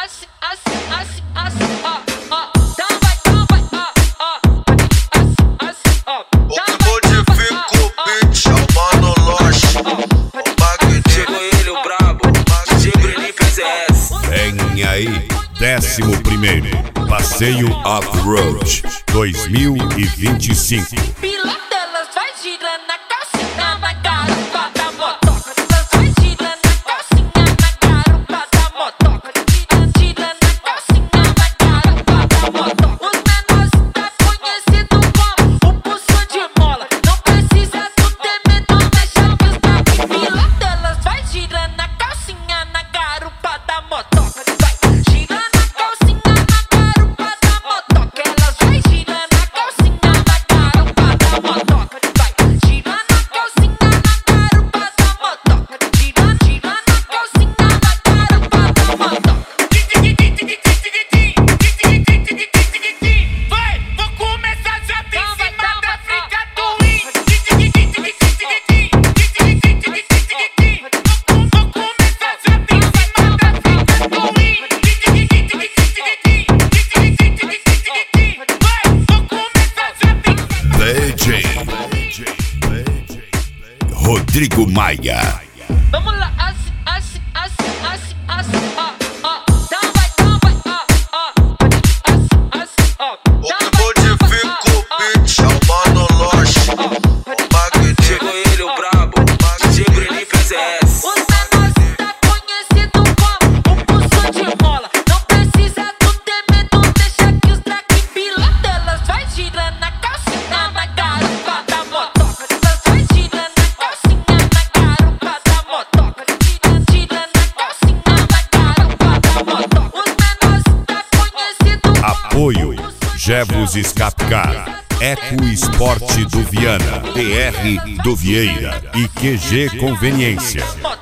Vem aí, 11º Passeio Off-Road 2025. Pila delas vai girando na calcinha na garupa da motoca. Elas vai girando na calcinha na garupa da motoca. Girando na calcinha na garupa da motoca. Os menores tá conhecido como o pulso de mola. Não precisa tu ter medo, deixa que os daqui. Pila delas vai girando na calcinha na garupa da motoca. Girando na calcinha na garupa da motoca. Elas vai girando na calcinha na garupa da motoca. Girando na calcinha na garupa da motoca. Girando na calcinha na garupa da motoca. Vai, vou começar já em cima da frica do Win. Vou começar já em cima da frica do Win. Vai, vou começar já em DJ Rodrigo Maia. Vamos lá, Chegou ele, o brabo, DJ Bruninho PCS. Os menores tá conhecido como o pulso de mola. Não precisa tu ter medo, deixa que os daqui. Pila delas vai girando na calcinha na garupa da motoca. Elas vai girando na calcinha na garupa da motoca. Girando na calcinha na garupa da motoca. Os menores tá conhecido como Apoio Jevos Escapcar, Eco Esporte do Viana, PR do Vieira e QG Conveniência.